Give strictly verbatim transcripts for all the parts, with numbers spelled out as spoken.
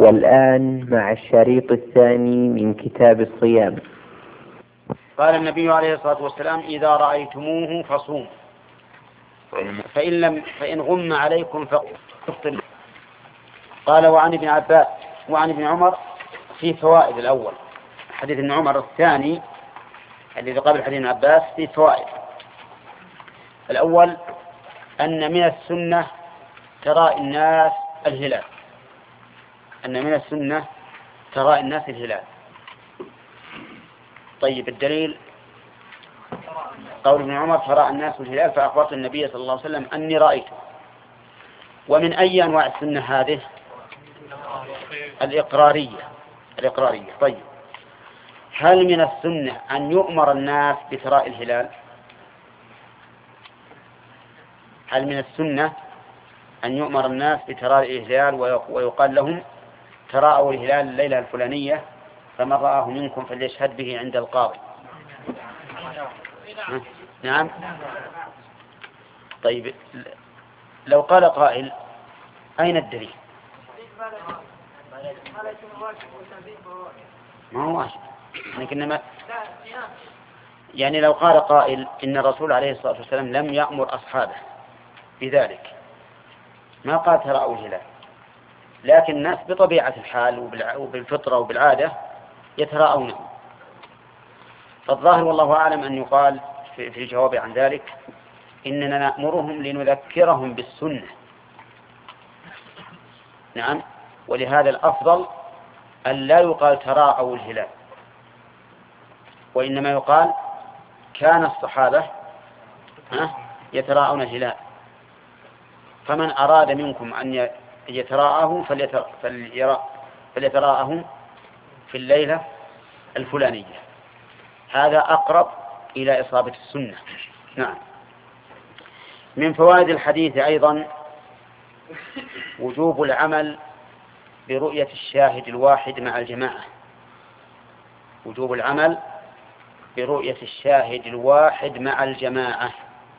والآن مع الشريط الثاني من كتاب الصيام. قال النبي عليه الصلاة والسلام: إذا رأيتموه فصوموا، فإن, لم فإن غم عليكم فافطروا. قال: وعن ابن عباس وعن ابن عمر في فوائد. الأول حديث ابن عمر، الثاني الذي قبل حديث ابن عباس في فوائد. الأول أن من السنة تراء الناس الهلال، أن من السنة تراء الناس الهلال. طيب، الدليل قول ابن عمر: تراء الناس الهلال فأخبرت النبي صلى الله عليه وسلم أني رأيته. ومن أي أنواع السنة هذه؟ الإقرارية. الإقرارية. طيب، هل من السنة أن يؤمر الناس بتراء الهلال؟ هل من السنة أن يؤمر الناس بتراء الهلال ويقال لهم: تراءوا الهلال الليلة الفلانية فمن رآه منكم فليشهد به عند القاضي؟ نعم. طيب، لو قال قائل: أين الدليل؟ ما هو واجب، لكنما يعني لو قال قائل إن الرسول عليه الصلاة والسلام لم يأمر أصحابه بذلك، ما قال تراءوا الهلال، لكن الناس بطبيعة الحال وبالفطرة وبالعادة يتراءونه. فالظاهر والله أعلم أن يقال في الجواب عن ذلك: إننا نأمرهم لنذكرهم بالسنة. نعم. ولهذا الأفضل أن لا يقال تراءوا الهلال، وإنما يقال: كان الصحابة يتراءون الهلال، فمن أراد منكم أن يتراءه فليتراءه في الليلة الفلانية. هذا أقرب إلى إصابة السنة. نعم. من فوائد الحديث أيضا وجوب العمل برؤية الشاهد الواحد مع الجماعة. وجوب العمل برؤية الشاهد الواحد مع الجماعة.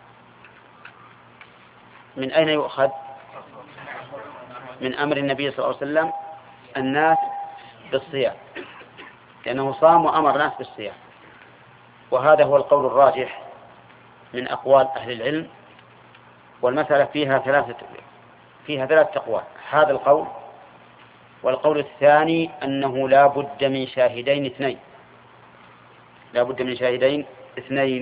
من أين يؤخذ؟ من أمر النبي صلى الله عليه وسلم الناس بالصيام، لأنه صام وأمر الناس بالصيام، وهذا هو القول الراجح من أقوال أهل العلم. والمسألة فيها ثلاثة فيها ثلاثة أقوال: هذا القول، والقول الثاني أنه لا بد من شاهدين اثنين لا بد من شاهدين اثنين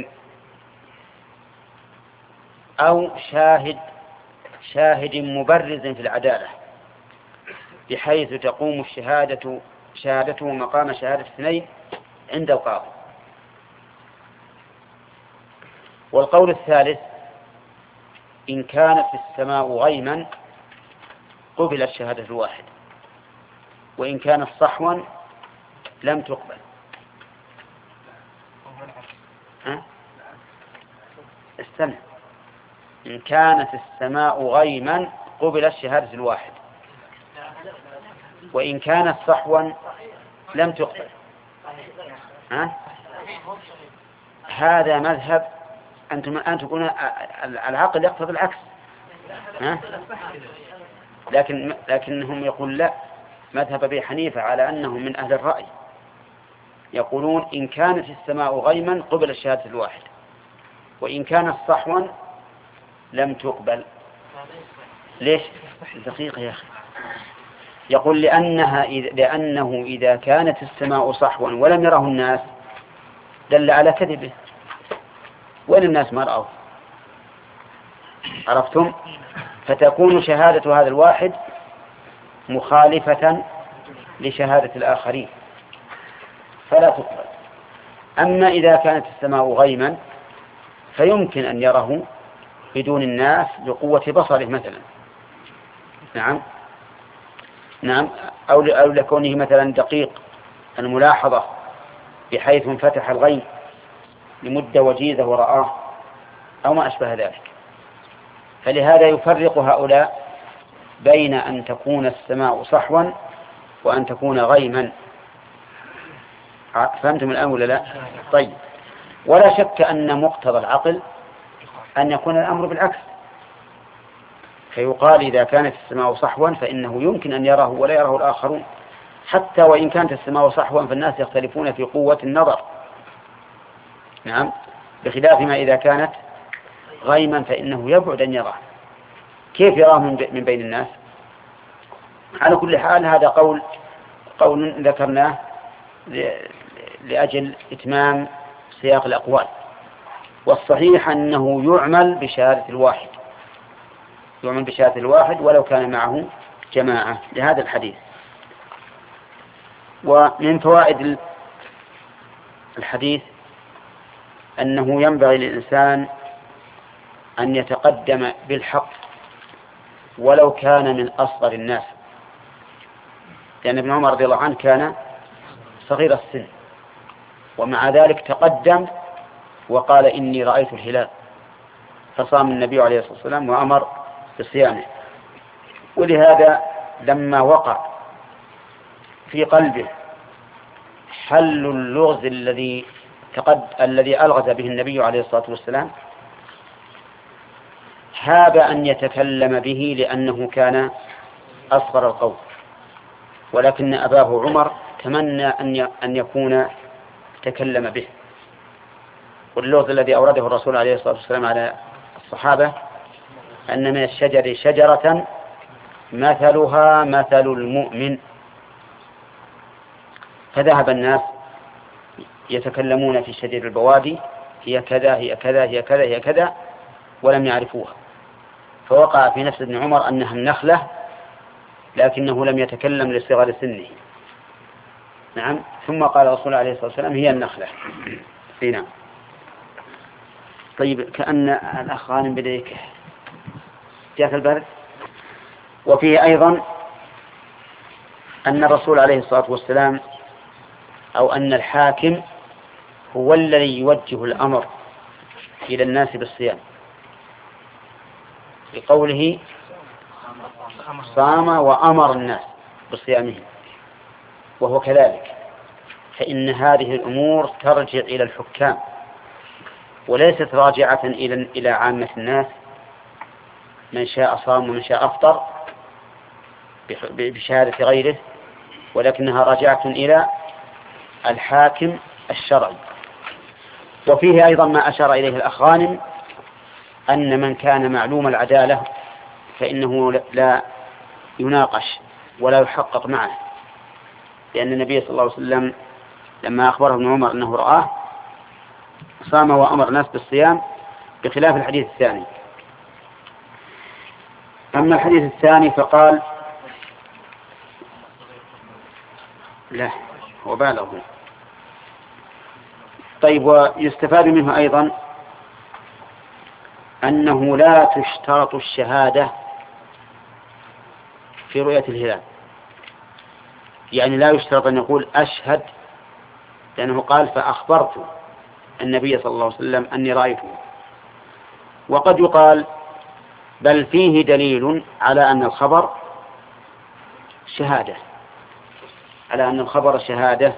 أو شاهد شاهد مبرز في العدالة، بحيث تقوم الشهادة شهادته مقام شهادة اثنين عند القاضي. والقول الثالث: إن كانت السماء غيما قبلت شهادة الواحد، وإن كانت صحوا لم تقبل. ها؟ استمع. إن كانت السماء غيما قبلت شهادة الواحد، وإن كانت صحوا لم تقبل. ها؟ هذا مذهب أنتم الآن تقولون العقل يقتضي العكس. ها؟ لكن لكنهم يقول لا، مذهب أبي حنيفة على أنهم من أهل الرأي، يقولون إن كانت السماء غيما قبل الشهادة الواحد، وإن كانت صحوا لم تقبل. ليش؟ دقيقة يا أخي. يقول لأنها لأنه إذا كانت السماء صحوا ولم يره الناس دل على كذبه، وين الناس ما رأوا؟ عرفتم؟ فتكون شهادة هذا الواحد مخالفة لشهادة الآخرين فلا تقبل. أما إذا كانت السماء غيما فيمكن أن يره بدون الناس لقوة بصره مثلا. نعم نعم أو لكونه مثلا دقيق الملاحظة، بحيث انفتح الغيم لمدة وجيزة ورآه، أو ما أشبه ذلك. فلهذا يفرق هؤلاء بين أن تكون السماء صحوا وأن تكون غيما. فهمتم الآن ولا لا؟ طيب. ولا شك أن مقتضى العقل أن يكون الأمر بالعكس، فيقال إذا كانت السماء صحوا فإنه يمكن أن يراه ولا يراه الآخرون، حتى وإن كانت السماء صحوا فالناس يختلفون في قوة النظر. نعم، بخلاف ما إذا كانت غيما فإنه يبعد أن يراه. كيف يراه من بين الناس؟ على كل حال هذا قول قول ذكرناه لأجل إتمام سياق الأقوال، والصحيح أنه يعمل بشهادة الواحد، يعمل بشهادة الواحد ولو كان معه جماعة لهذا الحديث. ومن فوائد الحديث أنه ينبغي للإنسان أن يتقدم بالحق ولو كان من أصغر الناس، لأن ابن عمر رضي الله عنه كان صغير السن ومع ذلك تقدم وقال إني رأيت الهلال، فصام النبي عليه الصلاة والسلام وأمر بصيامه. ولهذا لما وقع في قلبه حل اللغز الذي تقد الذي ألغز به النبي عليه الصلاة والسلام هاب أن يتكلم به لأنه كان أصغر القوم، ولكن أباه عمر تمنى أن يكون تكلم به. واللغز الذي أورده الرسول عليه الصلاة والسلام على الصحابة أن من الشجر شجرة مثلها مثل المؤمن، فذهب الناس يتكلمون في شجر البوادي هي كذا هي كذا هي كذا هي كذا ولم يعرفوها، فوقع في نفس ابن عمر أنها النخلة لكنه لم يتكلم لصغر سنه. نعم، ثم قال الرسول عليه الصلاة والسلام هي النخلة. نعم. طيب، كأن الأخ غانم بديك جاءت البرد. وفيه أيضا أن الرسول عليه الصلاة والسلام أو أن الحاكم هو الذي يوجه الأمر إلى الناس بالصيام، بقوله صام وأمر الناس بصيامه، وهو كذلك، فإن هذه الأمور ترجع إلى الحكام وليست راجعة إلى إلى عامة الناس، من شاء صام ومن شاء أفطر بشهادة غيره، ولكنها راجعة إلى الحاكم الشرعي. وفيه أيضا ما أشار إليه الأخ غانم أن من كان معلوم العدالة فإنه لا يناقش ولا يحقق معه، لأن النبي صلى الله عليه وسلم لما أخبره ابن عمر أنه رآه صام وأمر الناس بالصيام، بخلاف الحديث الثاني. أما الحديث الثاني فقال لا هو بالغ. طيب، ويستفاد منه أيضا أنه لا تشترط الشهادة في رؤية الهلال، يعني لا يشترط أن يقول أشهد، لأنه قال فأخبرت النبي صلى الله عليه وسلم أني رأيته. وقد يقال بل فيه دليل على أن الخبر شهادة، على أن الخبر شهادة،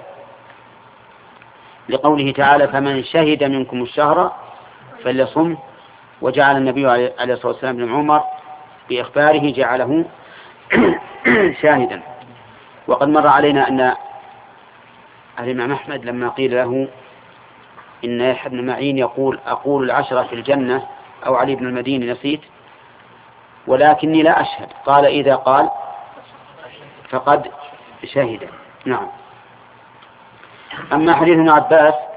لقوله تعالى فمن شهد منكم الشهر فليصم، وجعل النبي عليه الصلاة والسلام بن عمر بإخباره جعله شاهدا. وقد مر علينا أن الإمام أحمد لما قيل له إن يحيى بن معين يقول أقول العشرة في الجنة أو علي بن المديني نسيت ولكني لا أشهد، قال إذا قال فقد شهد. نعم. أما حديث ابن عباس